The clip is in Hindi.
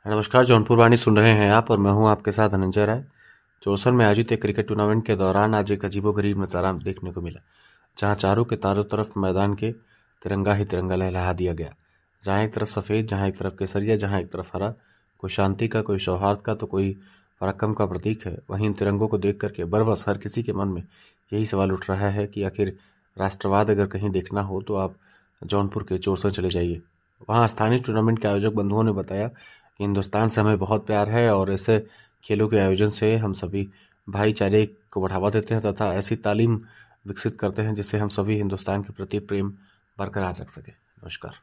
नमस्कार, जौनपुर वाणी सुन रहे हैं आप और मैं हूं आपके साथ धनंजय राय। जोसन में आयोजित एक क्रिकेट टूर्नामेंट के दौरान आज एक अजीबोगरीब नजारा देखने को मिला, जहां चारों के चारों तरफ मैदान के तिरंगा ही तिरंगा लहरा दिया गया। जहां एक तरफ सफेद, जहां एक तरफ केसरिया, जहां एक तरफ हरा। कोई शांति का, कोई सौहार्द का, तो कोई पराक्रम का प्रतीक है। वहीं इन तिरंगों को देख करके बरबस हर किसी के मन में यही सवाल उठ रहा है कि आखिर राष्ट्रवाद अगर कहीं देखना हो तो आप जौनपुर के जोरसन चले जाइए। वहां स्थानीय टूर्नामेंट के आयोजक बंधुओं ने बताया कि हिंदुस्तान से हमें बहुत प्यार है और ऐसे खेलों के आयोजन से हम सभी भाईचारे को बढ़ावा देते हैं तथा ऐसी तालीम विकसित करते हैं जिससे हम सभी हिंदुस्तान के प्रति प्रेम बरकरार रख सकें। नमस्कार।